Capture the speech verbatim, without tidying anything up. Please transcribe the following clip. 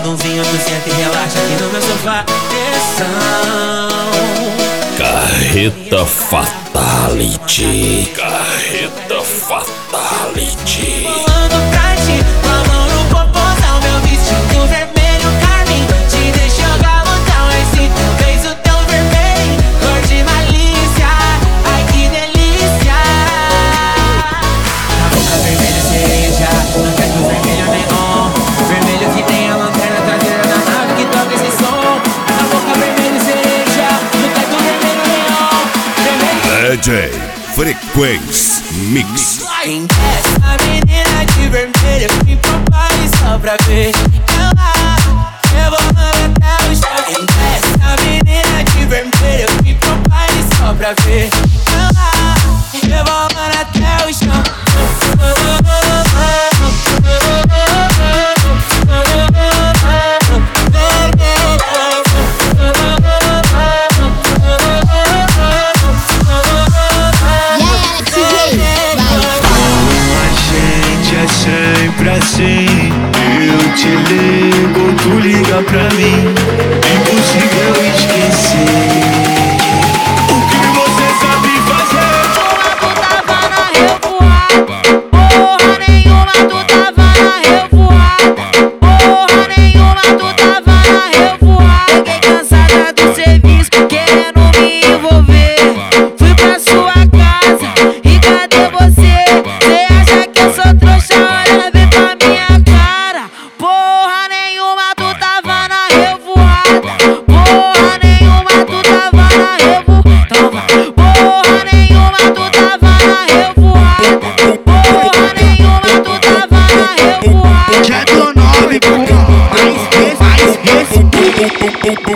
um vinho, tu senta e relaxa aqui no meu sofá. Atenção. Carreta Fatality. Carreta Fatality. Pulando pra ti, com a mão no popozão, meu vestido vermelho carmim te deixou galantão, esse teu beijo tão vermelho, cor de malícia, ai que delícia. A boca vermelha cereja, no teto vermelho neon, vermelho que tem a lanterna traseira da nave que toca esse som. A boca vermelha cereja, no teto vermelho neon, vermelho. D J Frequência Mix. Essa menina de vermelho vim pro baile só pra ver ela rebolando até o chão. Essa menina de vermelho vim pro baile só pra ver ela rebolando até o chão. Sempre assim, eu te ligo, tu liga pra mim. Impossível esquecer o que você sabe fazer. Porra nenhuma, tu tava na revoada. Porra nenhuma, tu tava na revoada. Cheguei cansada do serviço, querendo me envolver. Fui pra sua casa e cadê você? Cê acha que eu sou trouxa? Olha bem pra minha cara. Porra nenhuma, tu tava na revoada. Porra nenhuma, tu tava na revoada. Porra nenhuma, tu tava na revoada. Porra nenhuma, tu tava na revoada. Já tô nove, porra. Mais esse, mais esse.